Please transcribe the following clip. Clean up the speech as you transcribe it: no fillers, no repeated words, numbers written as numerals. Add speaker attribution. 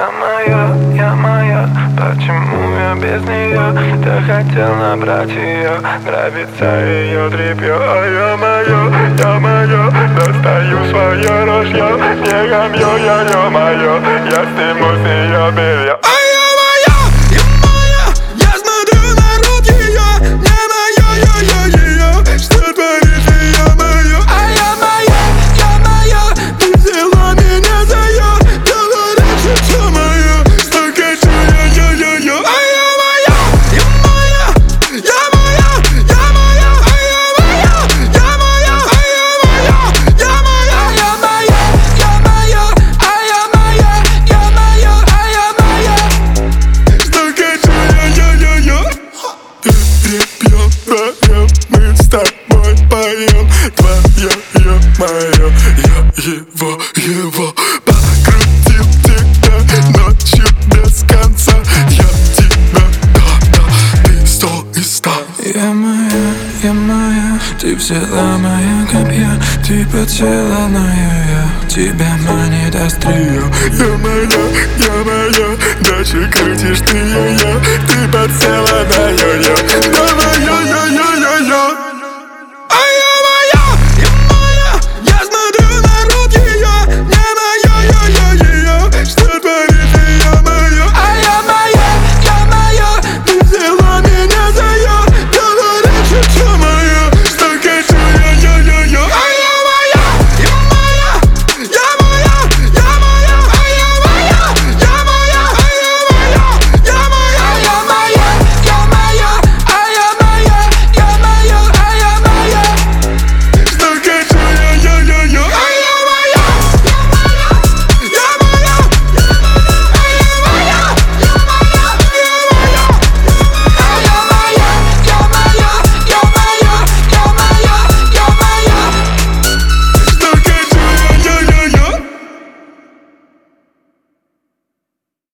Speaker 1: я моя, почему я без нее? Ты хотел набрать ее, нравится ее тряпье. А я мое, достаю свое ружье, не гамью я, ё-моё, я сниму с нее белье. Мы с тобой поем, твое, мое, я его покрутил тебя ночью без конца. Я тебя, да, ты 100 из 100. Я моя, ты взяла мои копья, ты поцелованная, тебя манит острие. Я моя, дальше крутишь ты ее, ты поцелованная.